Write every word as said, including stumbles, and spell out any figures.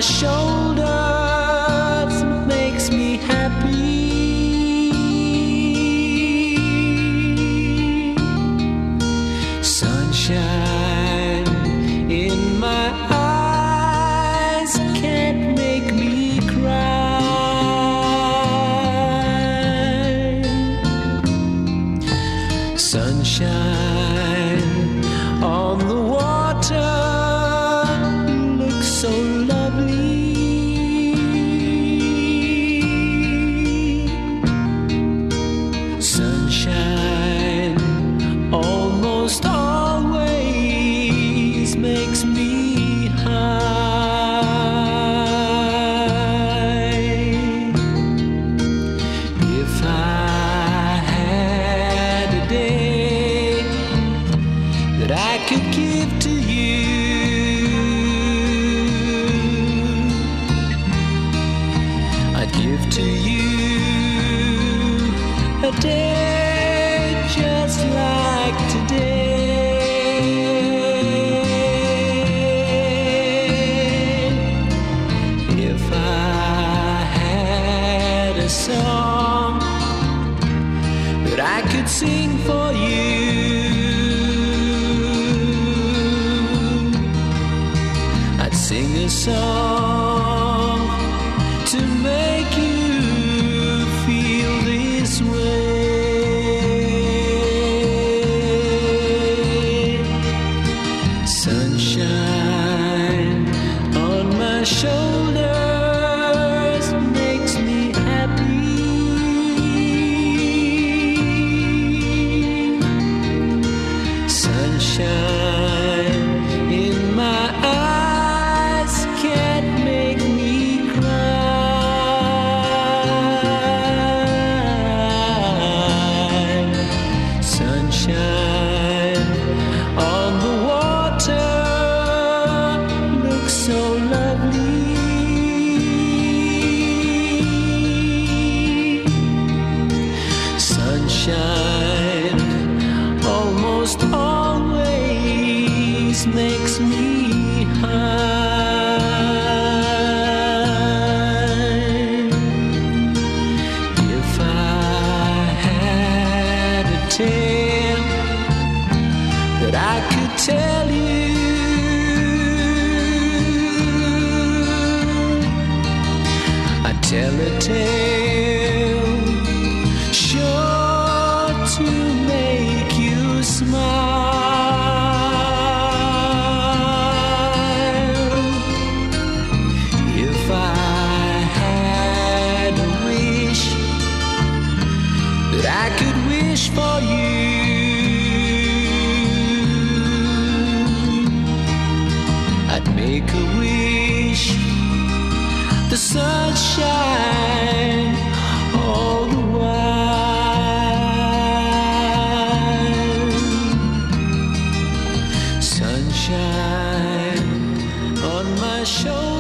shoulders makes me happy. Sunshine in my eyes can't make me cry. Sunshine on the water looks so lovely. Sunshine almost always makes me high. If I had a day that I could give to you, I'd give to you a day just like today. If I had a song that I could sing for you, I'd sing a song to make you feel this way. Sunshine on my shoulders makes me happy. Sunshine in my eyes can't make me cry. Sunshine on the water looks so lovely. Sunshine almost always makes me high. If I had a tale that I could tell you, I'd tell a tale sure to make you smile. If I had a wish that I could wish for you, I'd make a wish the sunshine all the while. Sunshine on my shoulder